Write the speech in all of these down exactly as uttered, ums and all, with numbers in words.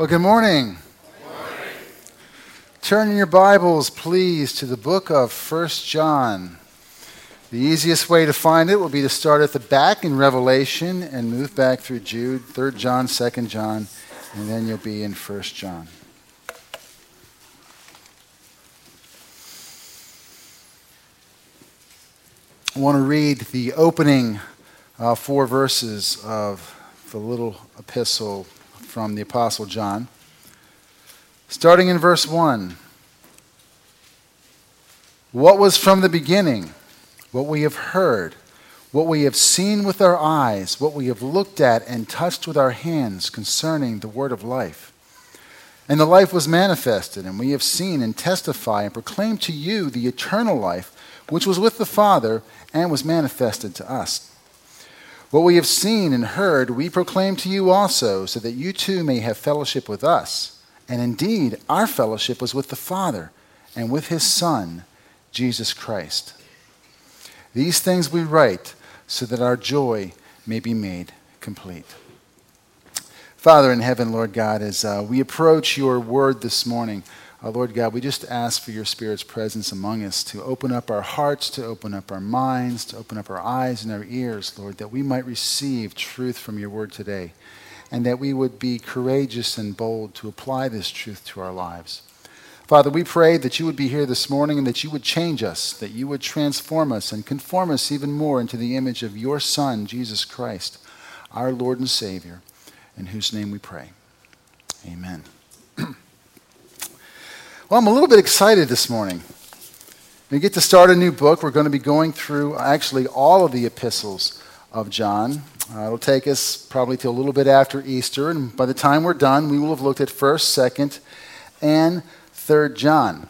Well, good morning. Good morning. Turn in your Bibles, please, to the book of First John. The easiest way to find it will be to start at the back in Revelation and move back through Jude, Third John, Second John, and then you'll be in First John. I want to read the opening uh, four verses of the little epistle from the Apostle John. Starting in verse one. What was from the beginning, what we have heard, what we have seen with our eyes, what we have looked at and touched with our hands concerning the word of life. And the life was manifested, and we have seen and testify and proclaim to you the eternal life, which was with the Father and was manifested to us. What we have seen and heard, we proclaim to you also, so that you too may have fellowship with us. And indeed, our fellowship was with the Father and with his Son, Jesus Christ. These things we write so that our joy may be made complete. Father in heaven, Lord God, as uh, we approach your word this morning, uh, Lord God, we just ask for your Spirit's presence among us to open up our hearts, to open up our minds, to open up our eyes and our ears, Lord, that we might receive truth from your word today, and that we would be courageous and bold to apply this truth to our lives. Father, we pray that you would be here this morning and that you would change us, that you would transform us and conform us even more into the image of your Son, Jesus Christ, our Lord and Savior, in whose name we pray. Amen. Well, I'm a little bit excited this morning. We get to start a new book. We're going to be going through actually all of the epistles of John. Uh, it'll take us probably till a little bit after Easter, and by the time we're done, we will have looked at First, Second, and Third John.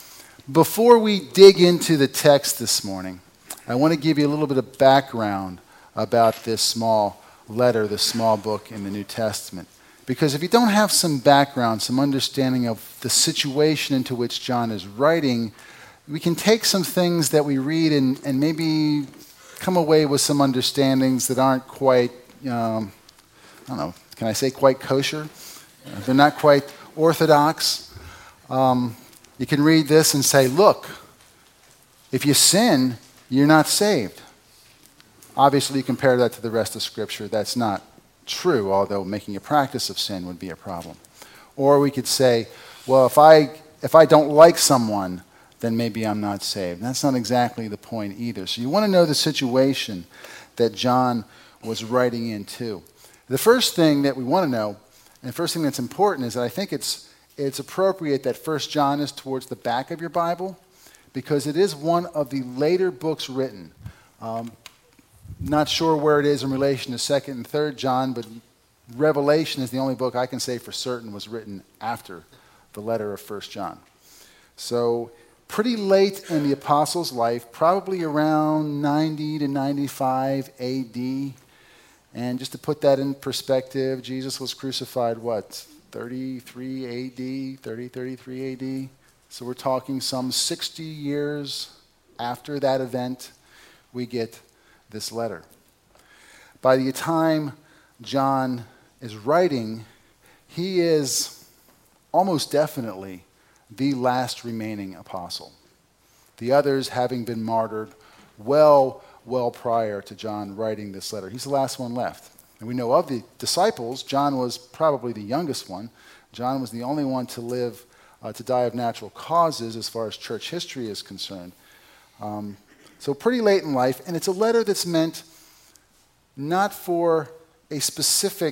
Before we dig into the text this morning, I want to give you a little bit of background about this small letter, this small book in the New Testament. Because if you don't have some background, some understanding of the situation into which John is writing, we can take some things that we read and, and maybe come away with some understandings that aren't quite, um, I don't know, can I say quite kosher? Uh, they're not quite orthodox. Um, you can read this and say, look, if you sin, you're not saved. Obviously, you compare that to the rest of Scripture. That's not true, although making a practice of sin would be a problem. Or we could say, well, if I if I don't like someone, then maybe I'm not saved. And that's not exactly the point either. So you want to know the situation that John was writing into. The first thing that we want to know, and the first thing that's important, is that I think it's it's appropriate that First John is towards the back of your Bible, because it is one of the later books written. Um, Not sure where it is in relation to Second and Third John, but Revelation is the only book I can say for certain was written after the letter of First John. So pretty late in the apostle's life, probably around ninety to ninety-five A D. And just to put that in perspective, Jesus was crucified, what, thirty-three A D, thirty, thirty-three A D? So we're talking some sixty years after that event, we get this letter. By the time John is writing, he is almost definitely the last remaining apostle. The others having been martyred well, well prior to John writing this letter. He's the last one left. And we know of the disciples, John was probably the youngest one. John was the only one to live, uh, to die of natural causes as far as church history is concerned. Um, So pretty late in life, and it's a letter that's meant not for a specific,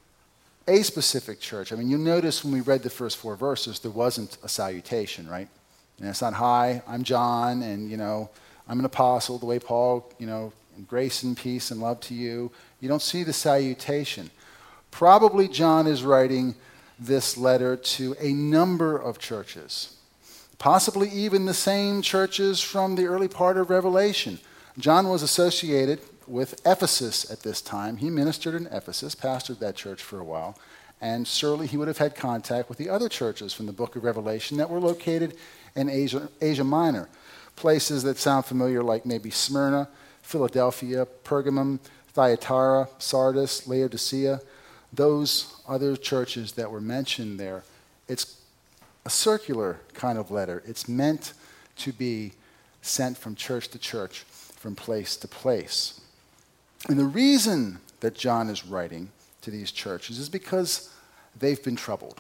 a specific church. I mean, you notice when we read the first four verses, there wasn't a salutation, right? And it's not, hi, I'm John, and, you know, I'm an apostle, the way Paul, you know, grace and peace and love to you. You don't see the salutation. Probably John is writing this letter to a number of churches. Possibly even the same churches from the early part of Revelation. John was associated with Ephesus at this time. He ministered in Ephesus, pastored that church for a while, and surely he would have had contact with the other churches from the book of Revelation that were located in Asia, Asia Minor. Places that sound familiar like maybe Smyrna, Philadelphia, Pergamum, Thyatira, Sardis, Laodicea. those other churches that were mentioned there, it's a circular kind of letter. It's meant to be sent from church to church, from place to place. And the reason that John is writing to these churches is because they've been troubled,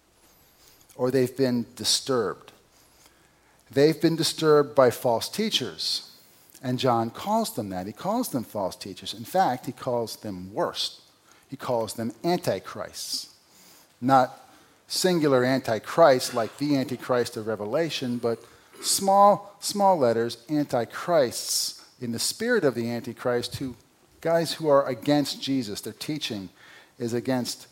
or they've been disturbed. They've been disturbed by false teachers, and John calls them that. He calls them false teachers. In fact, he calls them worse. He calls them antichrists. Not singular antichrist like the Antichrist of Revelation, but small, small letters, antichrists, in the spirit of the Antichrist, who guys who are against Jesus. Their teaching is against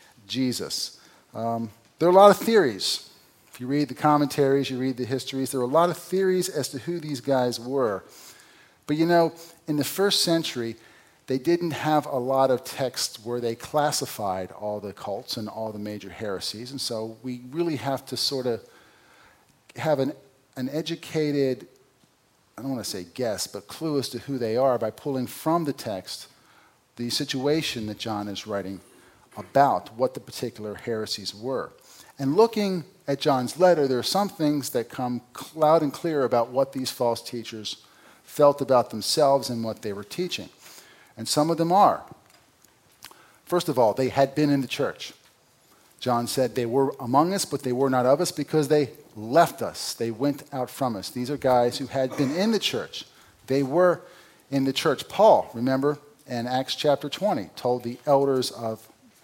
Jesus. Um, there are a lot of theories. If you read the commentaries, you read the histories, there are a lot of theories as to who these guys were. But you know, in the first century, they didn't have a lot of texts where they classified all the cults and all the major heresies. And so we really have to sort of have an, an educated, I don't want to say guess, but clue as to who they are by pulling from the text the situation that John is writing about, what the particular heresies were. And looking at John's letter, there are some things that come loud and clear about what these false teachers felt about themselves and what they were teaching. And some of them are. First of all, they had been in the church. John said they were among us, but they were not of us because they left us. They went out from us. These are guys who had been in the church. They were in the church. Paul, remember, in Acts chapter twenty, told the elders of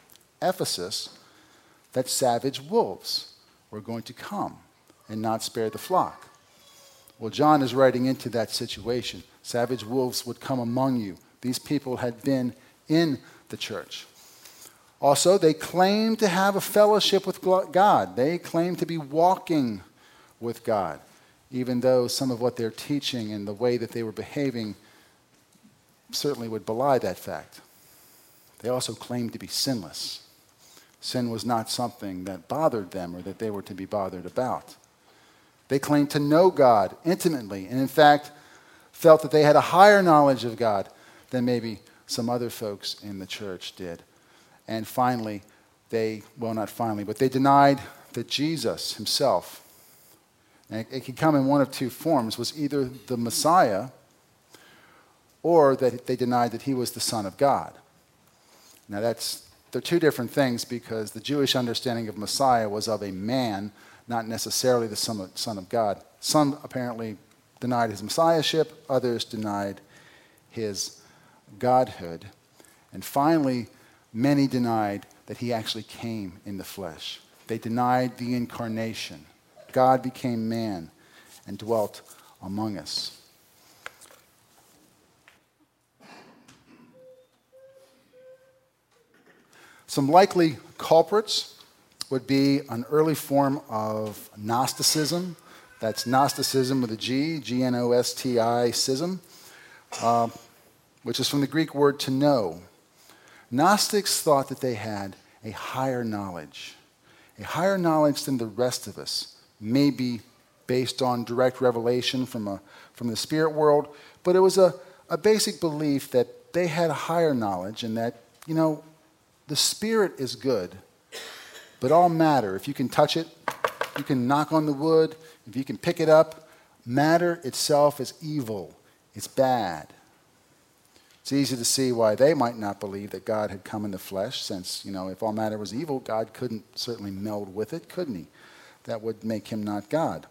Ephesus that savage wolves were going to come and not spare the flock. Well, John is writing into that situation. Savage wolves would come among you. These people had been in the church. Also, they claimed to have a fellowship with God. They claimed to be walking with God, even though some of what they're teaching and the way that they were behaving certainly would belie that fact. They also claimed to be sinless. Sin was not something that bothered them or that they were to be bothered about. They claimed to know God intimately, and in fact, felt that they had a higher knowledge of God than maybe some other folks in the church did. And finally, they, well, not finally, but they denied that Jesus himself, and it, it could come in one of two forms, was either the Messiah or that they denied that he was the Son of God. Now, that's, they're two different things because the Jewish understanding of Messiah was of a man, not necessarily the Son of, son of God. Some apparently denied his messiahship, others denied his godhood. And finally, many denied that he actually came in the flesh. They denied the incarnation. God became man and dwelt among us. Some likely culprits would be an early form of Gnosticism. That's Gnosticism with a G, G N O S T I, schism, uh, which is from the Greek word to know. Gnostics thought that they had a higher knowledge, a higher knowledge than the rest of us, maybe based on direct revelation from, a, from the spirit world, but it was a, a basic belief that they had a higher knowledge and that, you know, the spirit is good, but all matter, if you can touch it, you can knock on the wood, if you can pick it up, matter itself is evil, it's bad. It's easy to see why they might not believe that God had come in the flesh, since, you know, if all matter was evil, God couldn't certainly meld with it, couldn't he? That would make him not God.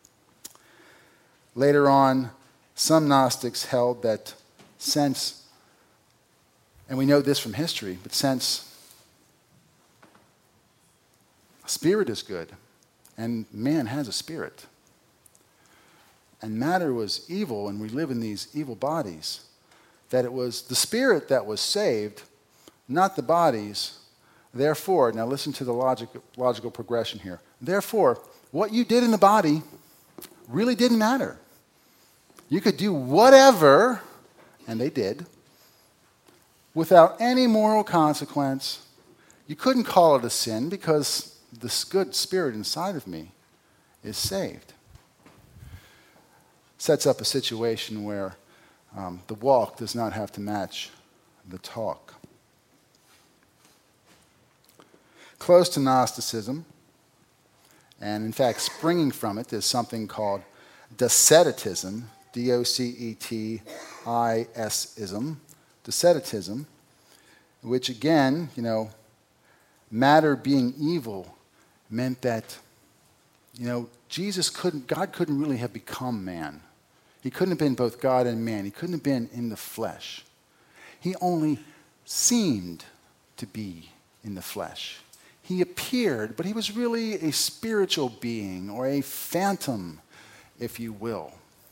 Later on, some Gnostics held that since, and we know this from history, but since spirit is good, and man has a spirit, and matter was evil, and we live in these evil bodies, that it was the spirit that was saved, not the bodies. Therefore, now listen to the logic, logical progression here. Therefore, what you did in the body really didn't matter. You could do whatever, and they did, without any moral consequence. You couldn't call it a sin because this good spirit inside of me is saved. Sets up a situation where um, the walk does not have to match the talk. close to Gnosticism. And in fact, springing from it is something called Docetism, D O C E T I S ism, Docetism, which again, you know, matter being evil meant that, you know, Jesus couldn't, God couldn't really have become man. He couldn't have been both God and man. He couldn't have been in the flesh. He only seemed to be in the flesh. He appeared, but he was really a spiritual being or a phantom, if you will.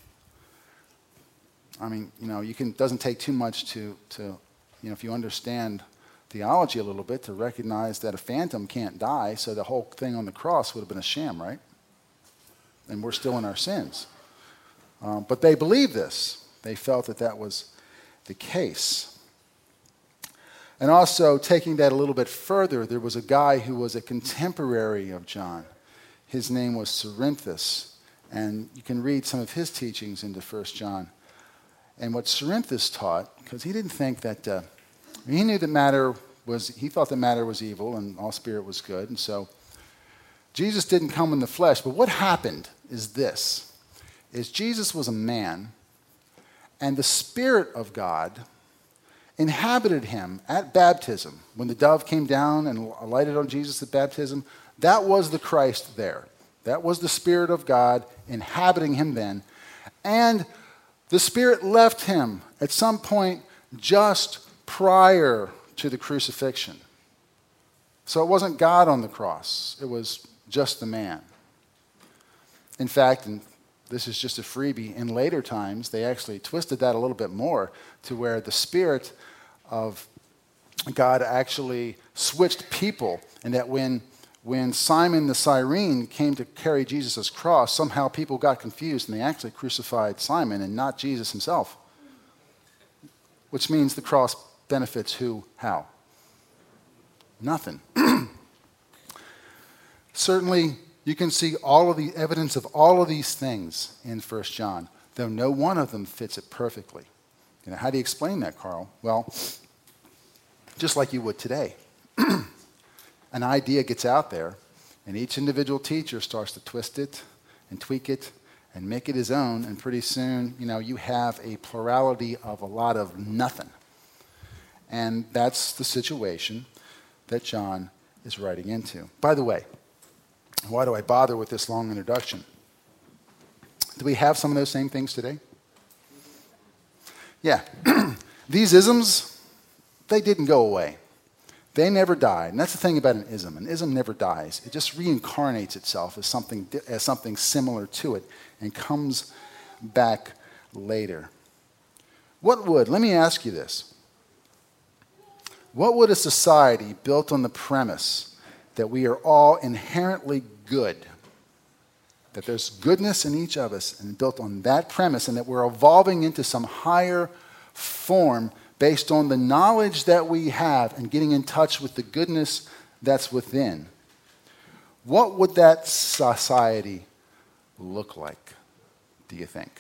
I mean, you know, you can, it doesn't take too much to, to, you know, if you understand theology a little bit, to recognize that a phantom can't die, so the whole thing on the cross would have been a sham, right? And we're still in our sins. Um, but they believed this. They felt that that was the case. And also, taking that a little bit further, there was a guy who was a contemporary of John. His name was Cerinthus, and you can read some of his teachings into First John. And what Cerinthus taught, because he didn't think that, uh, he knew that matter was, he thought that matter was evil and all spirit was good, and so Jesus didn't come in the flesh. But what happened is this, is Jesus was a man, and the Spirit of God inhabited him at baptism. When the dove came down and alighted on Jesus at baptism, that was the Christ there. That was the Spirit of God inhabiting him then. And the Spirit left him at some point just prior to the crucifixion. So it wasn't God on the cross. It was just the man. In fact, and this is just a freebie, in later times, they actually twisted that a little bit more to where the Spirit of God actually switched people, and that when, when Simon the Cyrene came to carry Jesus' cross, somehow people got confused, and they actually crucified Simon and not Jesus himself. Which means the cross benefits who? How? Nothing. Certainly, you can see all of the evidence of all of these things in First John, though no one of them fits it perfectly. You know, how do you explain that, Carl? Well, just like you would today. An idea gets out there, and each individual teacher starts to twist it and tweak it and make it his own, and pretty soon, you know, you have a plurality of a lot of nothing. And that's the situation that John is writing into. By the way, why do I bother with this long introduction? Do we have some of those same things today? Yeah. These isms, they didn't go away. They never died. And that's the thing about an ism. An ism never dies. It just reincarnates itself as something, as something similar to it and comes back later. What would, let me ask you this. What would a society built on the premise that we are all inherently good, that there's goodness in each of us, and built on that premise, and that we're evolving into some higher form based on the knowledge that we have and getting in touch with the goodness that's within? What would that society look like, do you think?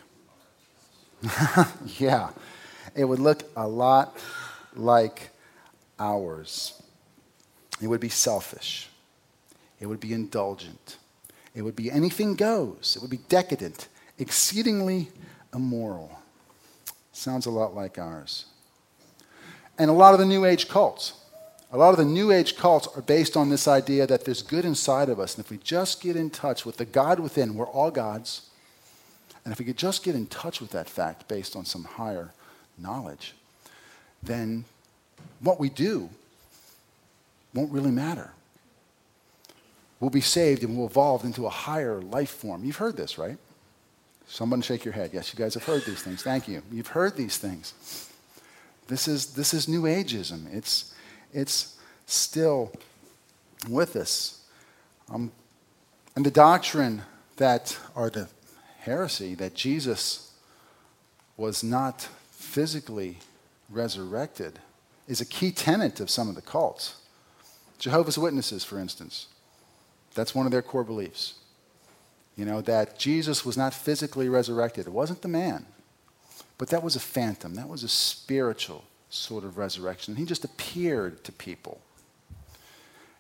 Yeah, it would look a lot like ours. It would be selfish. It would be indulgent. It would be anything goes. It would be decadent, exceedingly immoral. Sounds a lot like ours. And a lot of the New Age cults, a lot of the New Age cults are based on this idea that there's good inside of us. And if we just get in touch with the God within, we're all gods. And if we could just get in touch with that fact based on some higher knowledge, then what we do won't really matter. We'll be saved and we'll evolve into a higher life form. You've heard this, right? Someone shake your head. Yes, you guys have heard these things. Thank you. You've heard these things. This is this is New Ageism. It's it's still with us. Um, and the doctrine that, or the heresy that Jesus was not physically resurrected is a key tenet of some of the cults. Jehovah's Witnesses, for instance, that's one of their core beliefs. You know, that Jesus was not physically resurrected. It wasn't the man, but that was a phantom. That was a spiritual sort of resurrection. He just appeared to people.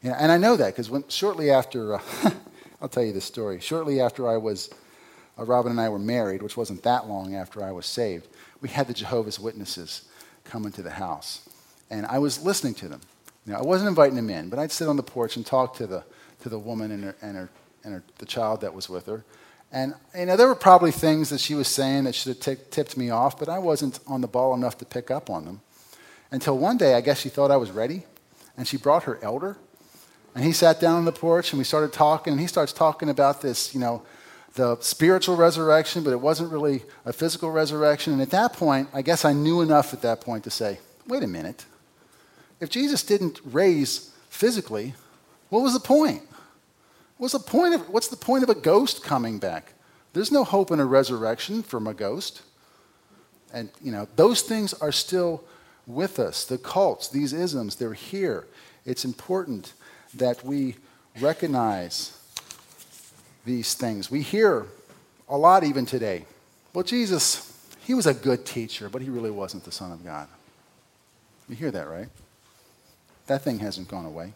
Yeah, and I know that because when shortly after, uh, I'll tell you this story. Shortly after I was, uh, Robin and I were married, which wasn't that long after I was saved, we had the Jehovah's Witnesses come into the house. And I was listening to them. You know, I wasn't inviting them in, but I'd sit on the porch and talk to the to the woman and her, and her and her, the child that was with her. And you know, there were probably things that she was saying that should have t- tipped me off, but I wasn't on the ball enough to pick up on them. Until one day, I guess she thought I was ready, and she brought her elder. And he sat down on the porch, and we started talking, and he starts talking about this, you know, the spiritual resurrection, but it wasn't really a physical resurrection. And at that point, I guess I knew enough at that point to say, wait a minute. If Jesus didn't raise physically, what was the point? What's the point of, what's the point of a ghost coming back? There's no hope in a resurrection from a ghost. And, you know, those things are still with us. The cults, these isms, they're here. It's important that we recognize these things. We hear a lot even today. Well, Jesus, he was a good teacher, but he really wasn't the Son of God. You hear that, right? That thing hasn't gone away.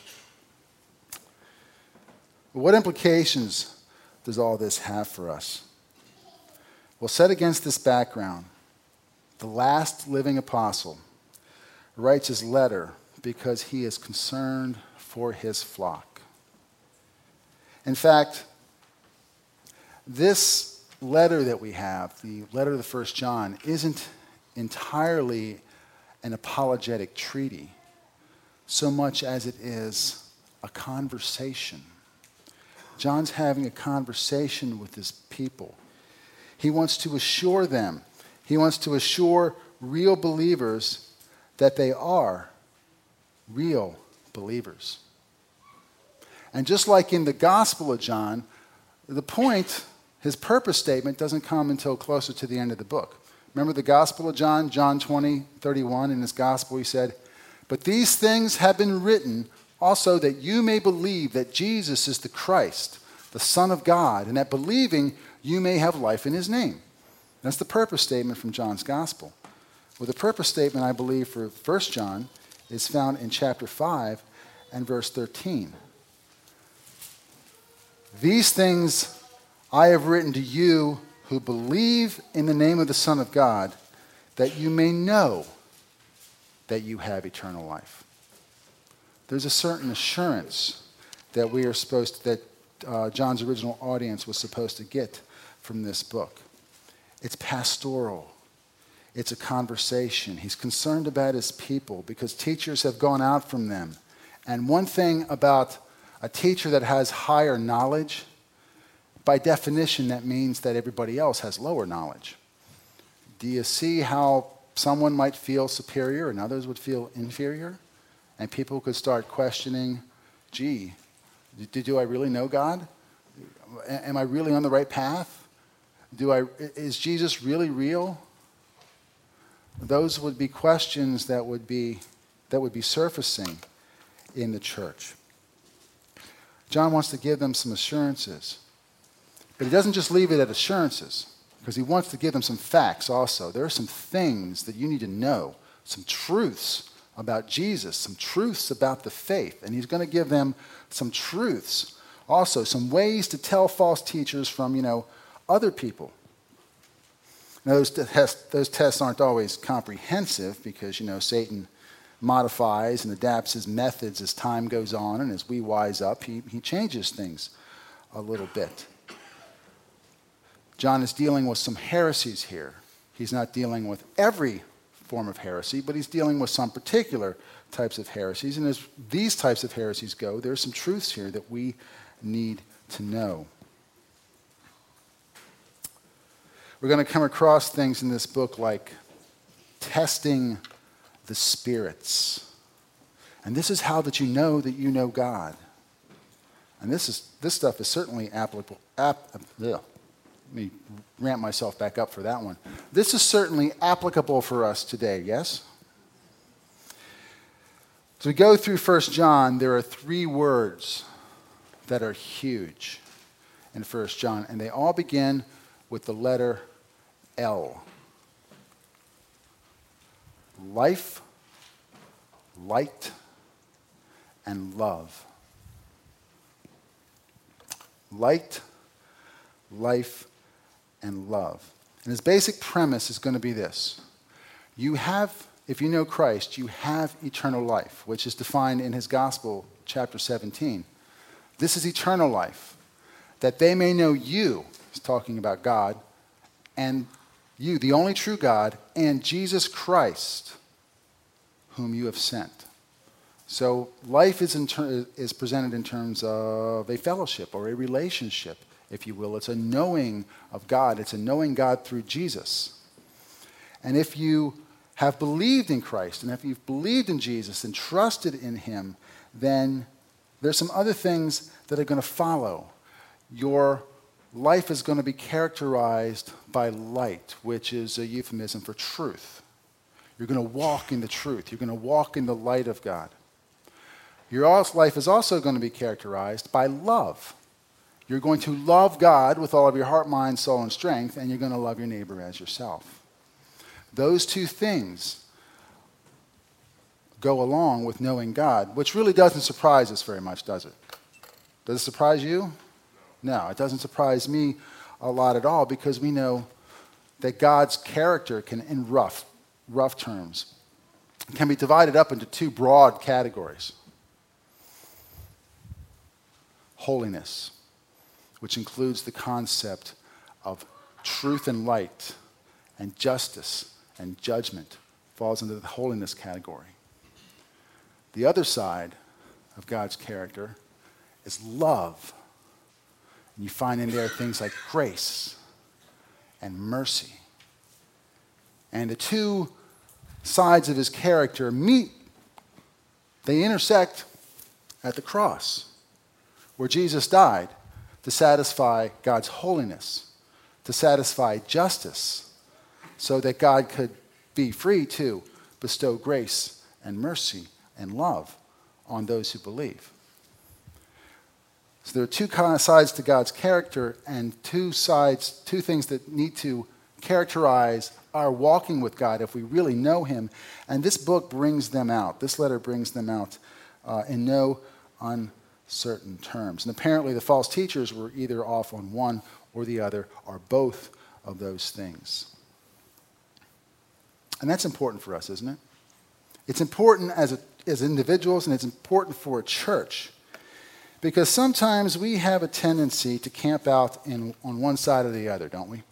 But what implications does all this have for us? Well, set against this background, the last living apostle writes his letter because he is concerned for his flock. In fact, this letter that we have, the letter of the First John, isn't entirely an apologetic treaty so much as it is a conversation. John's having a conversation with his people. He wants to assure them, he wants to assure real believers that they are real believers. And just like in the Gospel of John, the point, his purpose statement, doesn't come until closer to the end of the book. Remember the Gospel of John, John twenty, thirty-one, in his Gospel he said, "But these things have been written also that you may believe that Jesus is the Christ, the Son of God, and that believing you may have life in his name." That's the purpose statement from John's Gospel. Well, the purpose statement, I believe, for First John is found in chapter five and verse thirteen. "These things I have written to you who believe in the name of the Son of God, that you may know that you have eternal life." There's a certain assurance that we are supposed to, that uh, John's original audience was supposed to get from this book. It's pastoral. It's a conversation. He's concerned about his people because teachers have gone out from them. And one thing about a teacher that has higher knowledge, by definition, that means that everybody else has lower knowledge. Do you see how someone might feel superior and others would feel inferior? And people could start questioning, gee, do, do I really know God? Am I really on the right path? Do I, is Jesus really real? Those would be questions that would be, that would be surfacing in the church. John wants to give them some assurances. But he doesn't just leave it at assurances, because he wants to give them some facts also. There are some things that you need to know, some truths about Jesus, some truths about the faith. And he's going to give them some truths, also some ways to tell false teachers from, you know, other people. Now, those tests, those tests aren't always comprehensive because, you know, Satan modifies and adapts his methods as time goes on, and as we wise up, he, he changes things a little bit. John is dealing with some heresies here. He's not dealing with every form of heresy, but he's dealing with some particular types of heresies. And as these types of heresies go, there are some truths here that we need to know. We're going to come across things in this book like testing the spirits. And this is how that you know that you know God. And this is this stuff is certainly applicable. Ap, ugh, let me ramp myself back up for that one. This is certainly applicable for us today, yes? As we go through First John, there are three words that are huge in First John, and they all begin with the letter L. Life, light, and love. Light, life, and love. And his basic premise is going to be this. You have, if you know Christ, you have eternal life, which is defined in his gospel, chapter seventeen. This is eternal life, that they may know you, he's talking about God, and you, the only true God, and Jesus Christ, whom you have sent. So life is, in ter- is presented in terms of a fellowship or a relationship, if you will. It's a knowing of God. It's a knowing God through Jesus. And if you have believed in Christ, and if you've believed in Jesus and trusted in him, then there's some other things that are going to follow. Your life is going to be characterized by light, which is a euphemism for truth. You're going to walk in the truth. You're going to walk in the light of God. Your life is also going to be characterized by love. You're going to love God with all of your heart, mind, soul, and strength, and you're going to love your neighbor as yourself. Those two things go along with knowing God, which really doesn't surprise us very much, does it? Does it surprise you? No, it doesn't surprise me a lot at all, because we know that God's character can, in rough, rough terms, can be divided up into two broad categories. Holiness, which includes the concept of truth and light, and justice and judgment, falls into the holiness category. The other side of God's character is love. And you find in there things like grace and mercy. And the two sides of his character meet, they intersect at the cross, where Jesus died to satisfy God's holiness, to satisfy justice, so that God could be free to bestow grace and mercy and love on those who believe. So there are two kind of sides to God's character, and two sides, two things that need to characterize our walking with God if we really know him. And this book brings them out. This letter brings them out uh, in no uncertain terms. And apparently the false teachers were either off on one or the other, or both of those things. And that's important for us, isn't it? It's important as, a, as individuals, and it's important for a church. Because sometimes we have a tendency to camp out in, on one side or the other, don't we?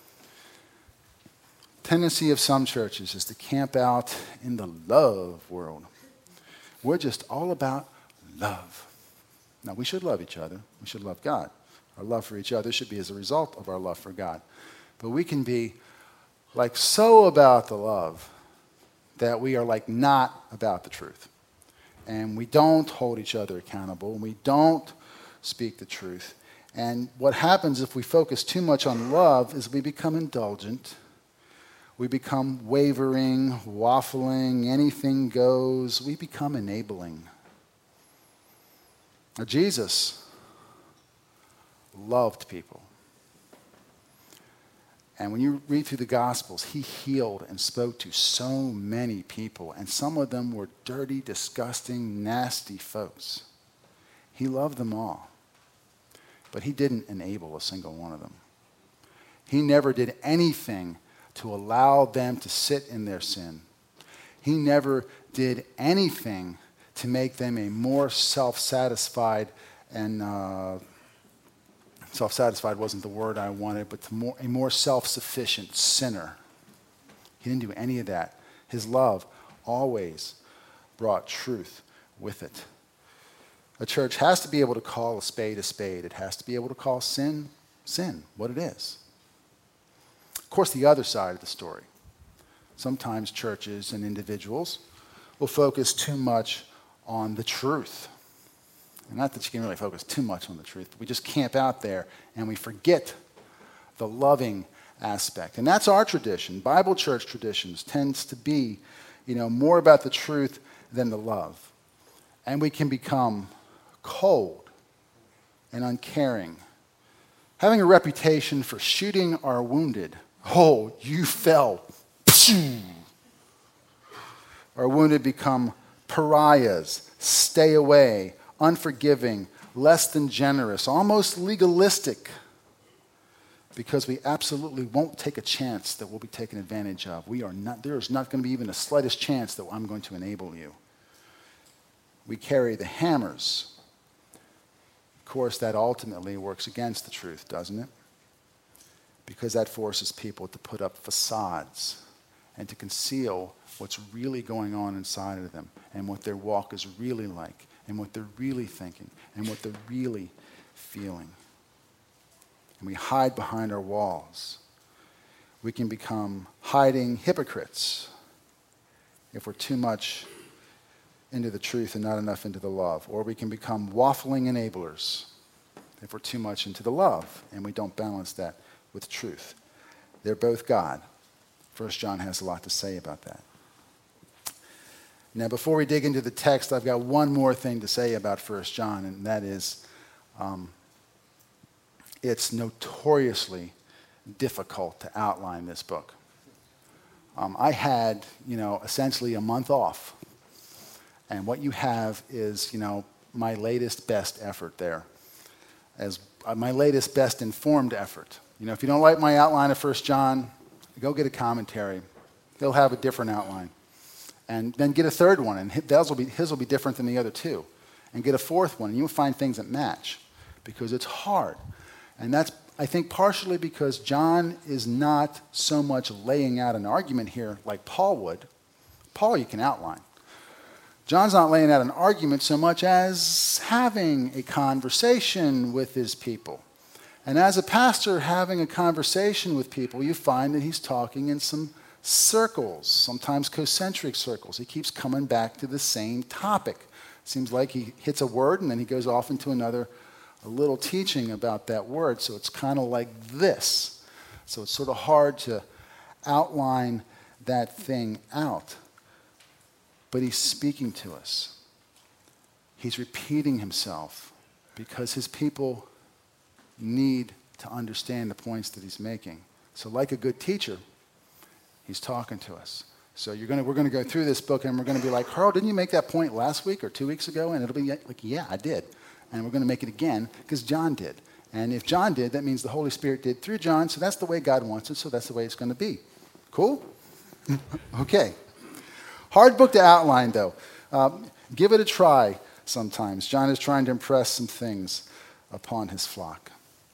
Tendency of some churches is to camp out in the love world. We're just all about love. Now, we should love each other. We should love God. Our love for each other should be as a result of our love for God. But we can be like so about the love that we are like not about the truth. And we don't hold each other accountable, and we don't speak the truth. And what happens if we focus too much on love is we become indulgent. We become wavering, waffling, anything goes. We become enabling. Now, Jesus loved people. And when you read through the Gospels, he healed and spoke to so many people. And some of them were dirty, disgusting, nasty folks. He loved them all. But he didn't enable a single one of them. He never did anything to allow them to sit in their sin. He never did anything to make them a more self-satisfied and uh, self-satisfied wasn't the word I wanted, but more, a more self-sufficient sinner. He didn't do any of that. His love always brought truth with it. A church has to be able to call a spade a spade. It has to be able to call sin, sin, what it is. Of course, the other side of the story. Sometimes churches and individuals will focus too much on the truth. And not that you can really focus too much on the truth, but we just camp out there and we forget the loving aspect. And that's our tradition. Bible church traditions tends to be, you know, more about the truth than the love. And we can become cold and uncaring, having a reputation for shooting our wounded. Oh, you fell. Our wounded become pariahs, stay away, unforgiving, less than generous, almost legalistic, because we absolutely won't take a chance that we'll be taken advantage of. We are not, there is not going to be even the slightest chance that I'm going to enable you. We carry the hammers. Of course, that ultimately works against the truth, doesn't it? Because that forces people to put up facades and to conceal what's really going on inside of them and what their walk is really like and what they're really thinking and what they're really feeling. And we hide behind our walls. We can become hiding hypocrites if we're too much into the truth and not enough into the love. Or we can become waffling enablers if we're too much into the love and we don't balance that with truth. They're both God. First John has a lot to say about that. Now, before we dig into the text, I've got one more thing to say about First John, and that is um, it's notoriously difficult to outline this book. Um, I had, you know, essentially a month off, and what you have is, you know, my latest best effort there, as uh, my latest best informed effort. You know, if you don't like my outline of First John, go get a commentary. He'll have a different outline. And then get a third one, and his will be, his will be different than the other two. And get a fourth one, and you'll find things that match, because it's hard. And that's, I think, partially because John is not so much laying out an argument here like Paul would. Paul you can outline. John's not laying out an argument so much as having a conversation with his people. And as a pastor having a conversation with people, you find that he's talking in some circles, sometimes concentric circles. He keeps coming back to the same topic. Seems like he hits a word and then he goes off into another a little teaching about that word. So it's kind of like this. So it's sort of hard to outline that thing out. But he's speaking to us. He's repeating himself because his people need to understand the points that he's making. So like a good teacher, he's talking to us. So you're gonna, we're going to go through this book and we're going to be like, Carl, didn't you make that point last week or two weeks ago? And it'll be like, yeah, I did. And we're going to make it again because John did. And if John did, that means the Holy Spirit did through John. So that's the way God wants it. So that's the way it's going to be. Cool? Okay. Hard book to outline, though. Um, give it a try sometimes. John is trying to impress some things upon his flock.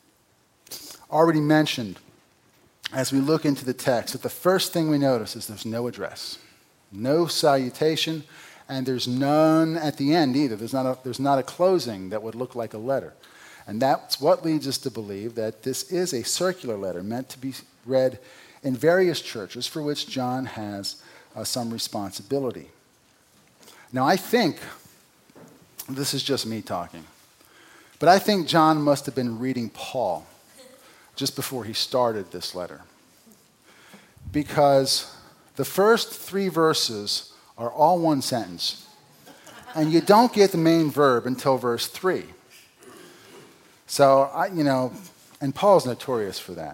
Already mentioned, as we look into the text, that the first thing we notice is there's no address, no salutation, and there's none at the end either. There's not a, there's not a closing that would look like a letter. And that's what leads us to believe that this is a circular letter meant to be read in various churches for which John has uh, some responsibility. Now, I think, this is just me talking, but I think John must have been reading Paul just before he started this letter. Because the first three verses are all one sentence. And you don't get the main verb until verse three. So, I, you know, and Paul's notorious for that.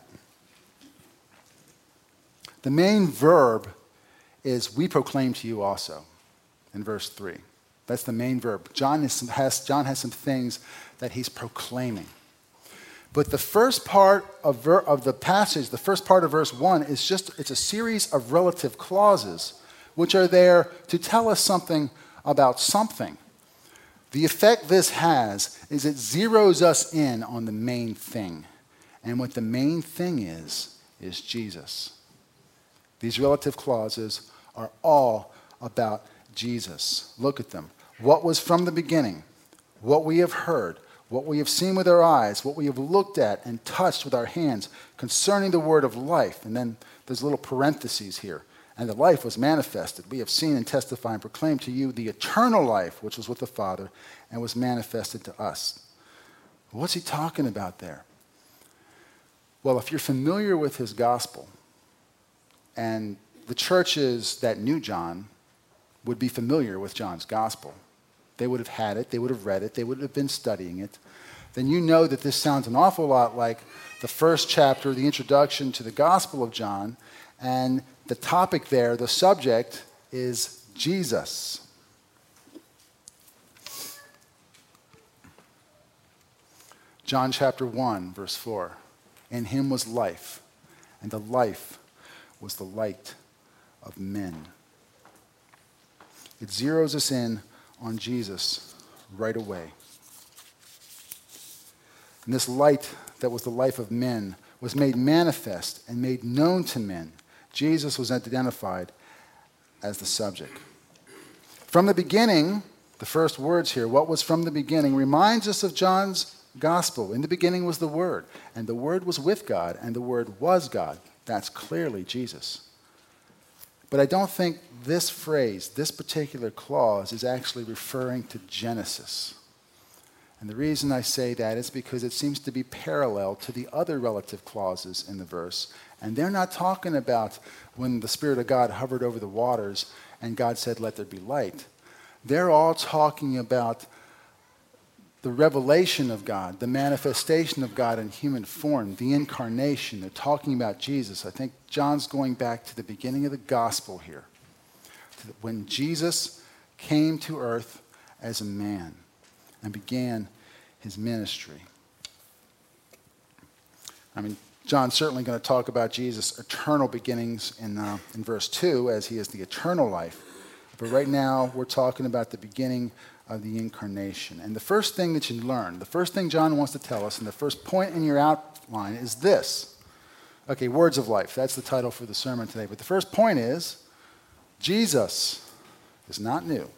The main verb is, we proclaim to you also, in verse three. That's the main verb. John is, has, John has some things that he's proclaiming. But the first part of, ver- of the passage, the first part of verse one, is just, it's a series of relative clauses which are there to tell us something about something. The effect this has is it zeroes us in on the main thing. And what the main thing is, is Jesus. These relative clauses are all about Jesus. Look at them. What was from the beginning, what we have heard, what we have seen with our eyes, what we have looked at and touched with our hands concerning the word of life. And then there's little parentheses here. And the life was manifested. We have seen and testified and proclaimed to you the eternal life, which was with the Father and was manifested to us. What's he talking about there? Well, if you're familiar with his gospel, and the churches that knew John would be familiar with John's gospel, they would have had it, they would have read it, they would have been studying it, then you know that this sounds an awful lot like the first chapter, the introduction to the Gospel of John, and the topic there, the subject, is Jesus. John chapter one, verse four. In him was life, and the life was the light of men. It zeroes us in on Jesus right away. And this light that was the life of men was made manifest and made known to men. Jesus was identified as the subject. From the beginning, the first words here, what was from the beginning, reminds us of John's gospel. In the beginning was the Word, and the Word was with God, and the Word was God. That's clearly Jesus. But I don't think this phrase, this particular clause, is actually referring to Genesis. And the reason I say that is because it seems to be parallel to the other relative clauses in the verse. And they're not talking about when the Spirit of God hovered over the waters and God said, "Let there be light." They're all talking about the revelation of God, the manifestation of God in human form, the incarnation. They're talking about Jesus. I think John's going back to the beginning of the gospel here, to when Jesus came to earth as a man and began his ministry. I mean, John's certainly going to talk about Jesus' eternal beginnings in, uh, in verse two, as he is the eternal life. But right now, we're talking about the beginning of the incarnation. And the first thing that you learn, the first thing John wants to tell us, and the first point in your outline is this. Okay, words of life. That's the title for the sermon today. But the first point is, Jesus is not new.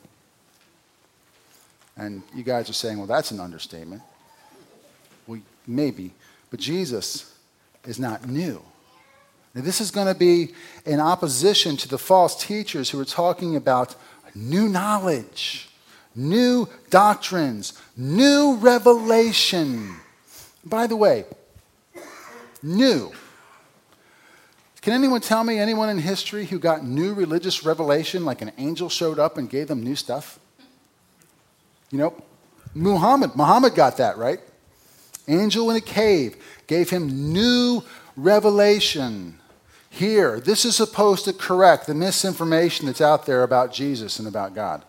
And you guys are saying, well, that's an understatement. Well, maybe. But Jesus is not new. Now, this is going to be in opposition to the false teachers who are talking about new knowledge, new doctrines, new revelation. By the way, new. Can anyone tell me anyone in history who got new religious revelation, like an angel showed up and gave them new stuff? You know, Muhammad, Muhammad got that, right? Angel in a cave gave him new revelation. Here, this is supposed to correct the misinformation that's out there about Jesus and about God.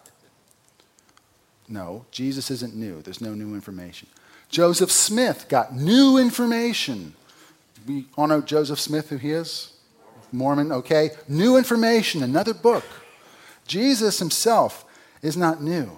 No, Jesus isn't new. There's no new information. Joseph Smith got new information. We all know Joseph Smith, who he is? Mormon, okay? New information, another book. Jesus himself is not new.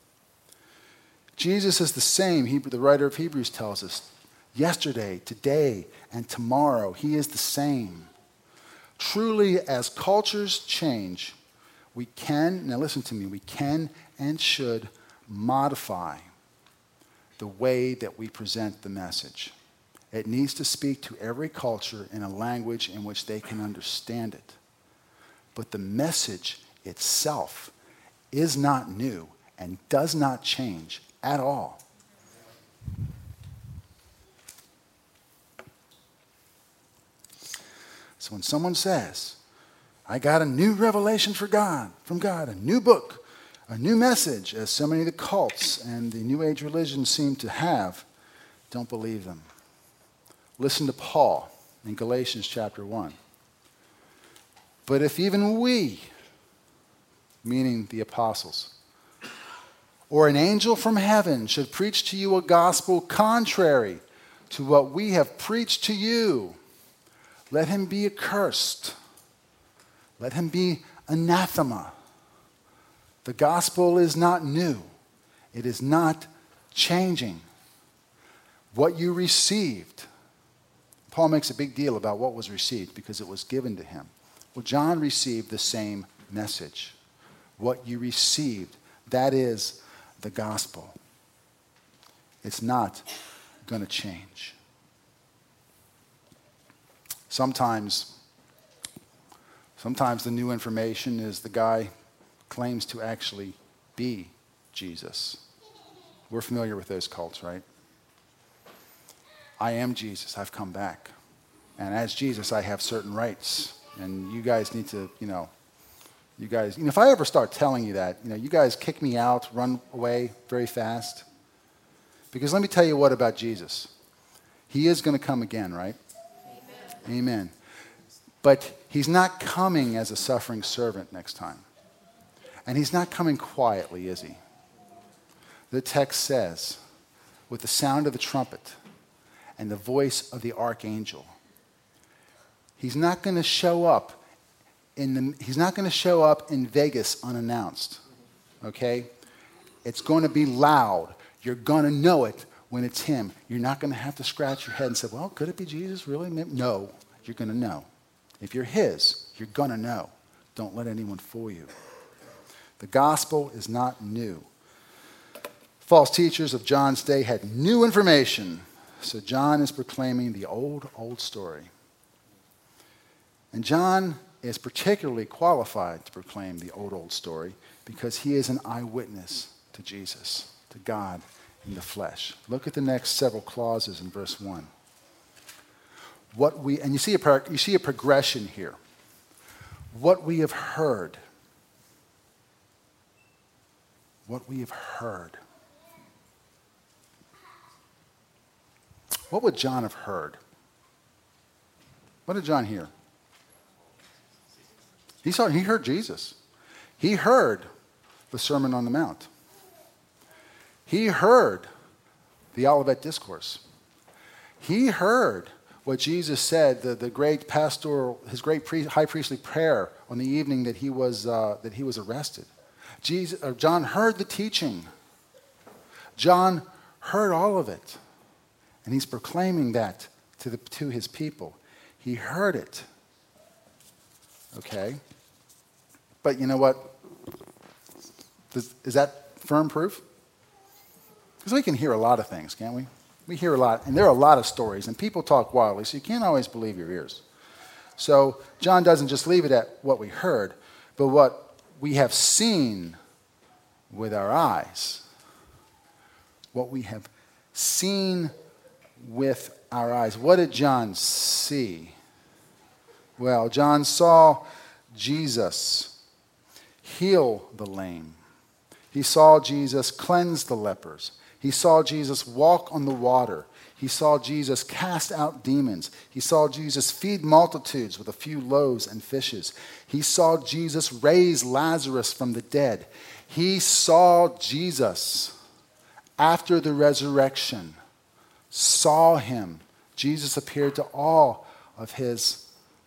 Jesus is the same, Hebrew, the writer of Hebrews tells us. Yesterday, today, and tomorrow, he is the same. Truly, as cultures change, we can, now listen to me, we can and should modify the way that we present the message. It needs to speak to every culture in a language in which they can understand it. But the message itself is not new and does not change at all. So when someone says, I got a new revelation for God, from God, a new book, a new message, as so many of the cults and the New Age religions seem to have, don't believe them. Listen to Paul in Galatians chapter one. But if even we, meaning the apostles, or an angel from heaven should preach to you a gospel contrary to what we have preached to you, let him be accursed. Let him be anathema. The gospel is not new. It is not changing. What you received, Paul makes a big deal about what was received because it was given to him. Well, John received the same message. What you received, that is the gospel. It's not going to change. Sometimes, sometimes the new information is the guy claims to actually be Jesus. We're familiar with those cults, right? I am Jesus. I've come back. And as Jesus, I have certain rights. And you guys need to, you know, you guys, you know, if I ever start telling you that, you know, you guys kick me out, run away very fast. Because let me tell you what about Jesus. He is going to come again, right? Amen. Amen. But he's not coming as a suffering servant next time. And he's not coming quietly, is he? The text says, with the sound of the trumpet, and the voice of the archangel. He's not going to show up in the, he's not going to show up in Vegas unannounced. Okay? It's going to be loud. You're going to know it when it's him. You're not going to have to scratch your head and say, well, could it be Jesus really? No, you're going to know. If you're his, you're going to know. Don't let anyone fool you. The gospel is not new. False teachers of John's day had new information. So John is proclaiming the old, old story. And John is particularly qualified to proclaim the old, old story because he is an eyewitness to Jesus, to God in the flesh. Look at the next several clauses in verse one. What we, and you see a, you see a progression here. What we have heard. What we have heard. What would John have heard? What did John hear? He saw, he heard Jesus. He heard the Sermon on the Mount. He heard the Olivet Discourse. He heard what Jesus said, the, the great pastoral, his great pre, high priestly prayer on the evening that he was, uh, that he was arrested. Jesus, uh, John heard the teaching. John heard all of it. And he's proclaiming that to, the, to his people. He heard it. Okay? But you know what? Does, is that firm proof? Because we can hear a lot of things, can't we? We hear a lot, and there are a lot of stories, and people talk wildly, so you can't always believe your ears. So John doesn't just leave it at what we heard, but what we have seen with our eyes. What we have seen with our eyes. What did John see? Well, John saw Jesus heal the lame. He saw Jesus cleanse the lepers. He saw Jesus walk on the water. He saw Jesus cast out demons. He saw Jesus feed multitudes with a few loaves and fishes. He saw Jesus raise Lazarus from the dead. He saw Jesus after the resurrection. Saw him. Jesus appeared to all of his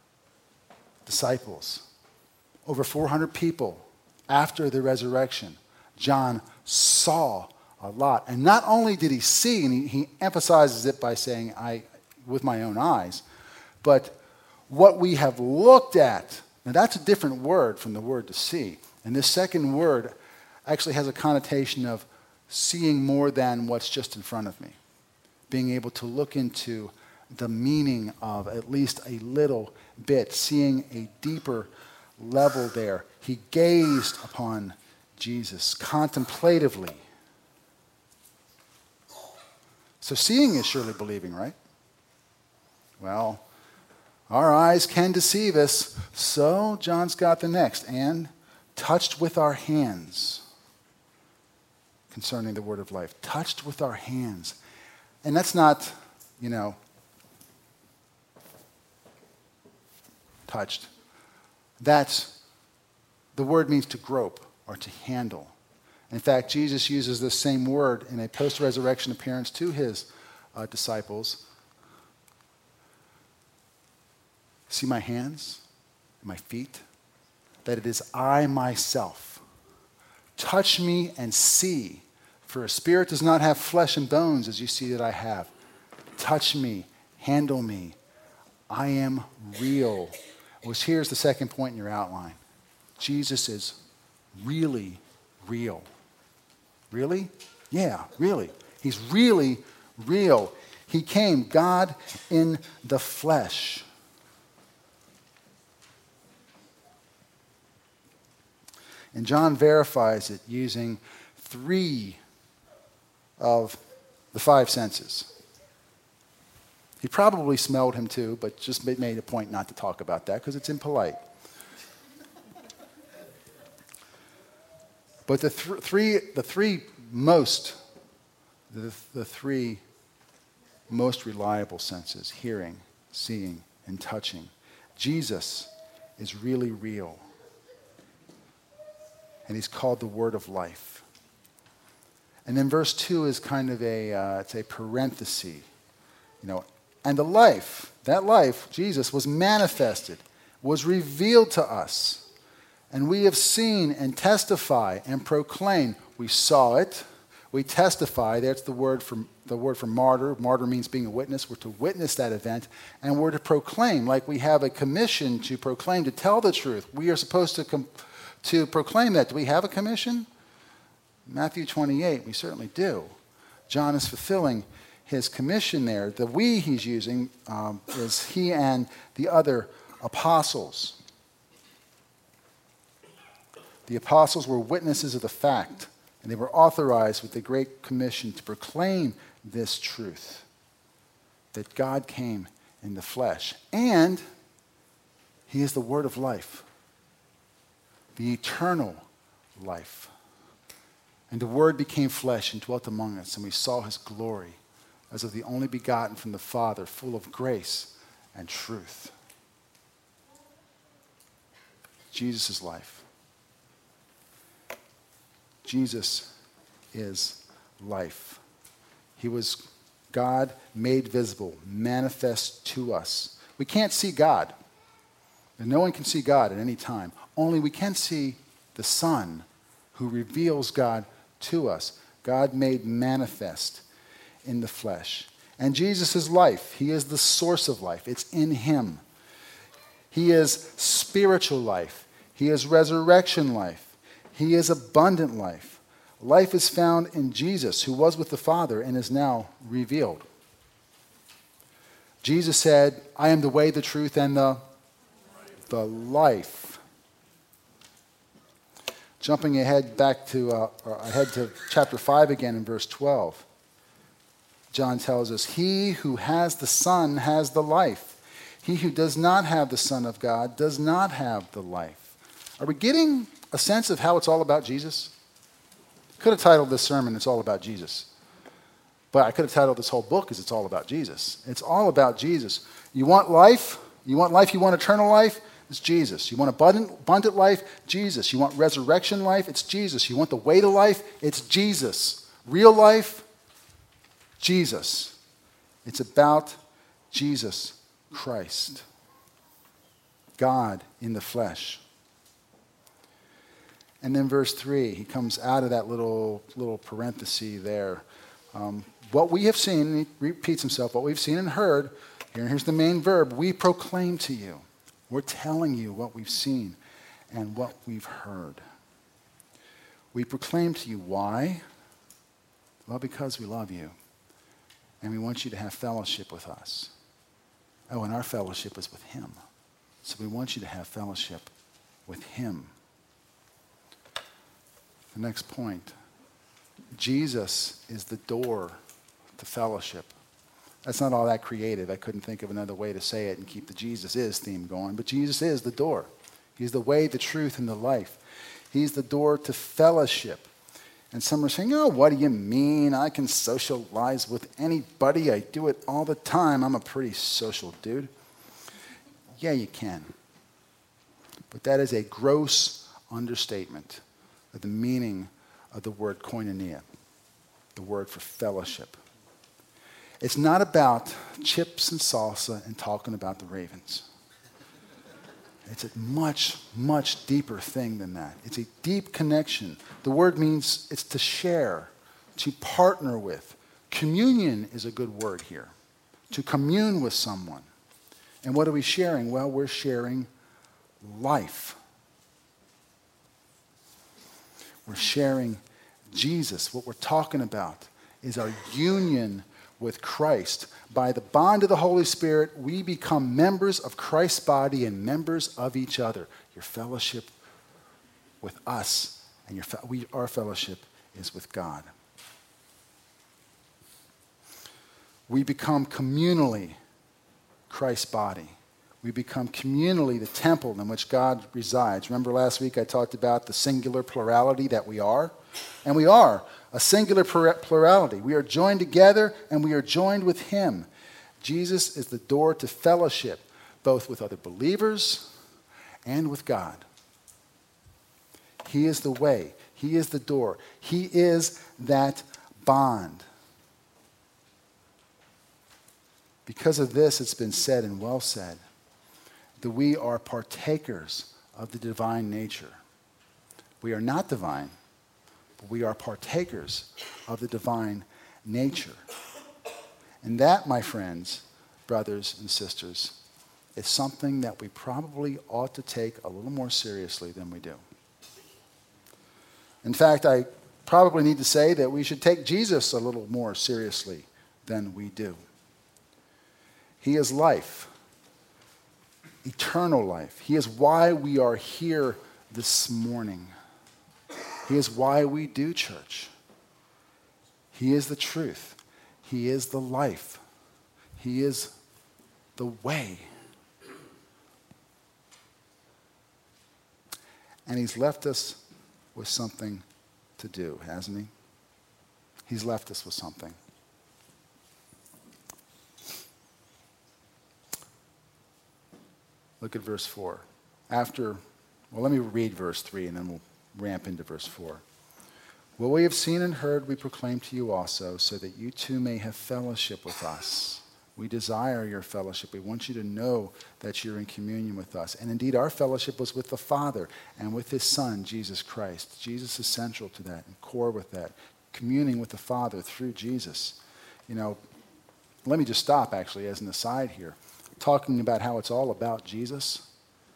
disciples. Over four hundred people after the resurrection. John saw a lot. And not only did he see, and he, he emphasizes it by saying, I, with my own eyes, but what we have looked at. Now that's a different word from the word to see. And this second word actually has a connotation of seeing more than what's just in front of me. Being able to look into the meaning of at least a little bit, seeing a deeper level there. He gazed upon Jesus contemplatively. So seeing is surely believing, right? Well, our eyes can deceive us. So John's got the next. And touched with our hands concerning the word of life. Touched with our hands. And that's not, you know, touched. That's, the word means to grope or to handle. In fact, Jesus uses this same word in a post-resurrection appearance to his uh, disciples. See my hands, my feet, that it is I myself. Touch me and see, for a spirit does not have flesh and bones as you see that I have. Touch me, handle me. I am real. Well, here's the second point in your outline. Jesus is really real. Really? Yeah, really. He's really real. He came, God in the flesh. And John verifies it using three of the five senses. He probably smelled him too, but just made a point not to talk about that because it's impolite. But the th- three, the three most, the, the three most reliable senses, hearing, seeing, and touching. Jesus is really real. And he's called the word of life. And then verse two is kind of a, uh, it's a parenthesis You know, and the life, that life, Jesus, was manifested, was revealed to us. And we have seen and testify and proclaim. We saw it. We testify. That's the word for the word for martyr. Martyr means being a witness. We're to witness that event. And we're to proclaim, like we have a commission to proclaim, to tell the truth. We are supposed to, com- to proclaim that. Do we have a commission? Matthew twenty-eight, we certainly do. John is fulfilling his commission there. The we he's using um, is he and the other apostles. The apostles were witnesses of the fact, and they were authorized with the Great Commission to proclaim this truth, that God came in the flesh, and he is the word of life, the eternal life. And the word became flesh and dwelt among us, and we saw his glory as of the only begotten from the Father, full of grace and truth. Jesus' life. Jesus is life. He was God made visible, manifest to us. We can't see God. And no one can see God at any time. Only we can see the Son who reveals God to us. God made manifest in the flesh. And Jesus is life. He is the source of life. It's in him. He is spiritual life. He is resurrection life. He is abundant life. Life is found in Jesus, who was with the Father and is now revealed. Jesus said, I am the way, the truth, and the, the life. Jumping ahead back to, uh, or ahead to chapter five again in verse twelve. John tells us, he who has the Son has the life. He who does not have the Son of God does not have the life. Are we getting a sense of how it's all about Jesus? Could have titled this sermon, It's All About Jesus. But I could have titled this whole book as It's All About Jesus. It's all about Jesus. You want life? You want life? You want eternal life? It's Jesus. You want abundant, abundant life? Jesus. You want resurrection life? It's Jesus. You want the way to life? It's Jesus. Real life? Jesus. It's about Jesus Christ. God in the flesh. And then verse three, he comes out of that little, little parenthesis there. Um, what we have seen, and he repeats himself, what we've seen and heard, here, here's the main verb, we proclaim to you. We're telling you what we've seen and what we've heard. We proclaim to you. Why? Well, because we love you. And we want you to have fellowship with us. Oh, and our fellowship is with him. So we want you to have fellowship with him. The next point. Jesus is the door to fellowship. That's not all that creative. I couldn't think of another way to say it and keep the Jesus is theme going. But Jesus is the door. He's the way, the truth, and the life. He's the door to fellowship. And some are saying, oh, what do you mean? I can socialize with anybody. I do it all the time. I'm a pretty social dude. Yeah, you can. But that is a gross understatement of the meaning of the word koinonia, the word for fellowship. It's not about chips and salsa and talking about the Ravens. It's a much, much deeper thing than that. It's a deep connection. The word means it's to share, to partner with. Communion is a good word here. To commune with someone. And what are we sharing? Well, we're sharing life. We're sharing Jesus. What we're talking about is our union with Christ. By the bond of the Holy Spirit, we become members of Christ's body and members of each other. Your fellowship with us and your fe- we, our fellowship is with God. We become communally Christ's body. We become communally the temple in which God resides. Remember last week I talked about the singular plurality that we are? And we are a singular plurality. We are joined together and we are joined with him. Jesus is the door to fellowship, both with other believers and with God. He is the way. He is the door. He is that bond. Because of this, it's been said and well said that we are partakers of the divine nature. We are not divine, but we are partakers of the divine nature. And that, my friends, brothers and sisters, is something that we probably ought to take a little more seriously than we do. In fact, I probably need to say that we should take Jesus a little more seriously than we do. He is life, eternal life. He is why we are here this morning. He is why we do church. He is the truth. He is the life. He is the way. And he's left us with something to do, hasn't he? He's left us with something. Look at verse four. After, well, let me read verse three and then we'll ramp into verse four. What we have seen and heard we proclaim to you also, so that you too may have fellowship with us. We desire your fellowship. We want you to know that you're in communion with us. And indeed, our fellowship was with the Father and with his Son, Jesus Christ. Jesus is central to that and core with that, communing with the Father through Jesus. You know, let me just stop, actually, as an aside here, talking about how it's all about Jesus.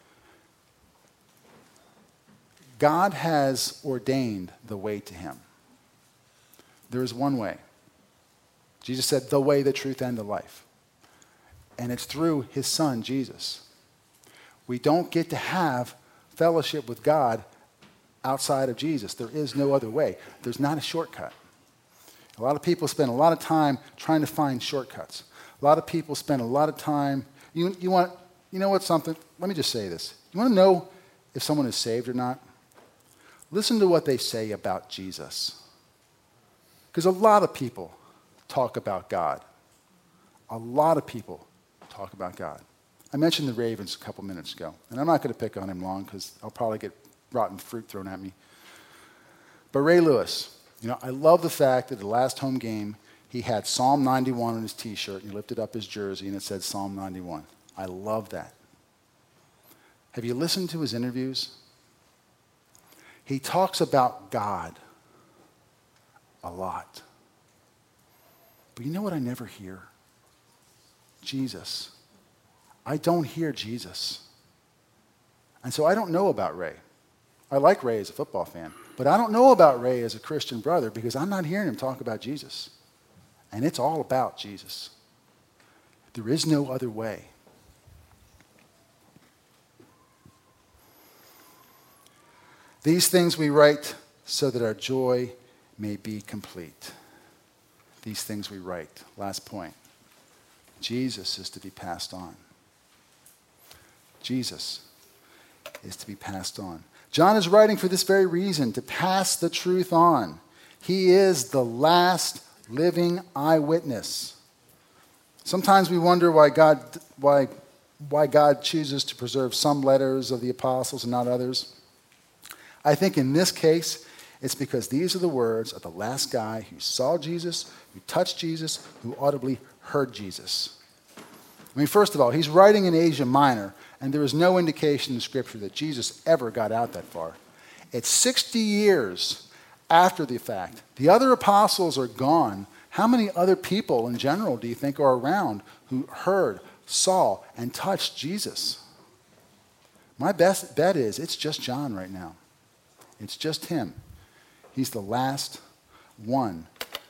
God has ordained the way to him. There is one way. Jesus said, the way, the truth, and the life. And it's through his Son, Jesus. We don't get to have fellowship with God outside of Jesus. There is no other way. There's not a shortcut. A lot of people spend a lot of time trying to find shortcuts. A lot of people spend a lot of time, you, you want, you know what, something, let me just say this. You want to know if someone is saved or not? Listen to what they say about Jesus. Because a lot of people talk about God. A lot of people talk about God. I mentioned the Ravens a couple minutes ago, and I'm not going to pick on him long because I'll probably get rotten fruit thrown at me. But Ray Lewis, you know, I love the fact that the last home game, he had Psalm ninety-one on his T-shirt, and he lifted up his jersey, and it said Psalm ninety-one. I love that. Have you listened to his interviews? He talks about God a lot. But you know what I never hear? Jesus. I don't hear Jesus. And so I don't know about Ray. I like Ray as a football fan, but I don't know about Ray as a Christian brother because I'm not hearing him talk about Jesus. And it's all about Jesus. There is no other way. These things we write so that our joy may be complete. These things we write. Last point. Jesus is to be passed on. Jesus is to be passed on. John is writing for this very reason, to pass the truth on. He is the last living eyewitness. Sometimes we wonder why God, why, why God chooses to preserve some letters of the apostles and not others. I think in this case, it's because these are the words of the last guy who saw Jesus, who touched Jesus, who audibly heard Jesus. I mean, first of all, he's writing in Asia Minor, and there is no indication in Scripture that Jesus ever got out that far. It's sixty years after the fact. The other apostles are gone. How many other people in general do you think are around who heard, saw, and touched Jesus? My best bet is it's just John right now. It's just him. He's the last one.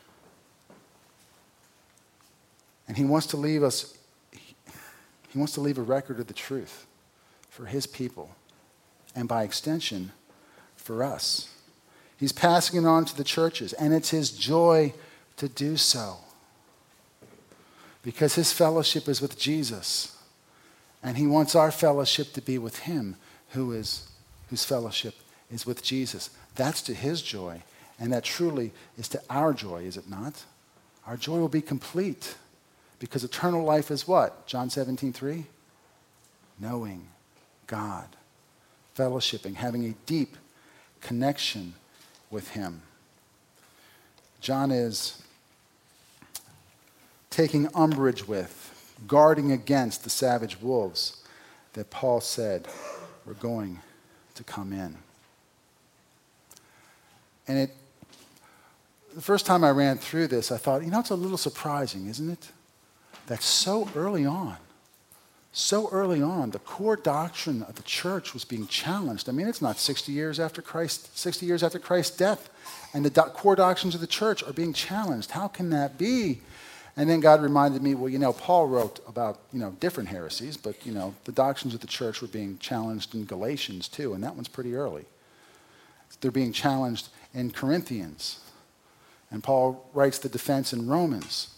And he wants to leave us, he wants to leave a record of the truth for his people, and by extension, for us. He's passing it on to the churches, and it's his joy to do so. Because his fellowship is with Jesus, and he wants our fellowship to be with him, who is whose fellowship is with Jesus. That's to his joy, and that truly is to our joy, is it not? Our joy will be complete, because eternal life is what? John seventeen three? Knowing God, fellowshipping, having a deep connection with him. John is taking umbrage with, guarding against the savage wolves that Paul said were going to come in. And it, the first time I ran through this, I thought, you know, it's a little surprising, isn't it? That so early on, so early on, the core doctrine of the church was being challenged. I mean, it's not sixty years after Christ, sixty years after Christ's death, and the do- core doctrines of the church are being challenged. How can that be? And then God reminded me, well, you know, Paul wrote about, you know, different heresies, but, you know, the doctrines of the church were being challenged in Galatians too, and that one's pretty early. They're being challenged in Corinthians. And Paul writes the defense in Romans.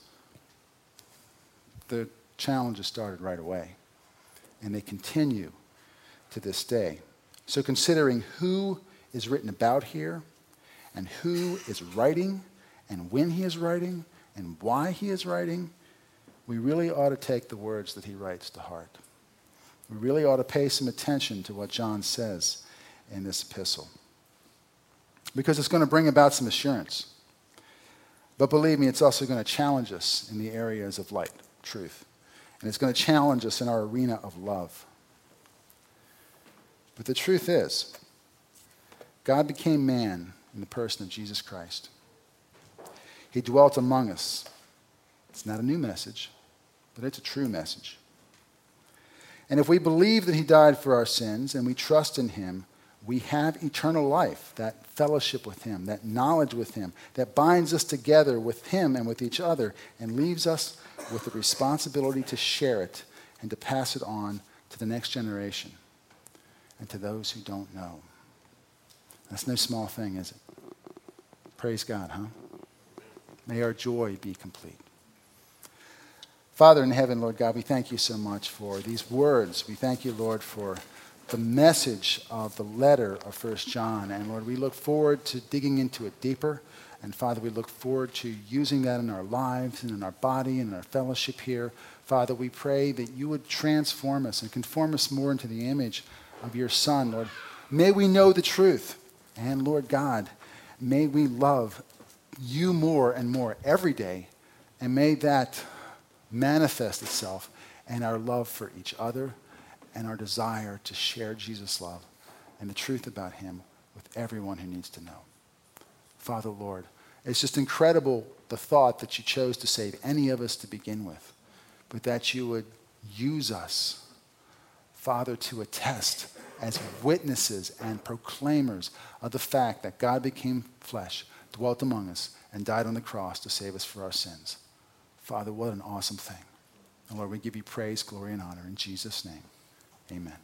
The challenges started right away. And they continue to this day. So considering who is written about here, and who is writing, and when he is writing, and why he is writing, we really ought to take the words that he writes to heart. We really ought to pay some attention to what John says in this epistle. Because it's going to bring about some assurance. But believe me, it's also going to challenge us in the areas of light, truth. And it's going to challenge us in our arena of love. But the truth is, God became man in the person of Jesus Christ. He dwelt among us. It's not a new message, but it's a true message. And if we believe that he died for our sins and we trust in him, we have eternal life, that fellowship with him, that knowledge with him, that binds us together with him and with each other and leaves us with the responsibility to share it and to pass it on to the next generation and to those who don't know. That's no small thing, is it? Praise God, huh? May our joy be complete. Father in heaven, Lord God, we thank you so much for these words. We thank you, Lord, for the message of the letter of First John. And Lord, we look forward to digging into it deeper. And Father, we look forward to using that in our lives and in our body and in our fellowship here. Father, we pray that you would transform us and conform us more into the image of your Son, Lord. May we know the truth. And Lord God, may we love you more and more every day. And may that manifest itself in our love for each other and our desire to share Jesus' love and the truth about him with everyone who needs to know. Father, Lord, it's just incredible the thought that you chose to save any of us to begin with, but that you would use us, Father, to attest as witnesses and proclaimers of the fact that God became flesh, dwelt among us, and died on the cross to save us for our sins. Father, what an awesome thing. And Lord, we give you praise, glory, and honor in Jesus' name. Amen.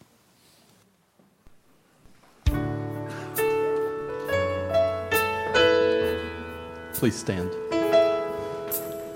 Please stand.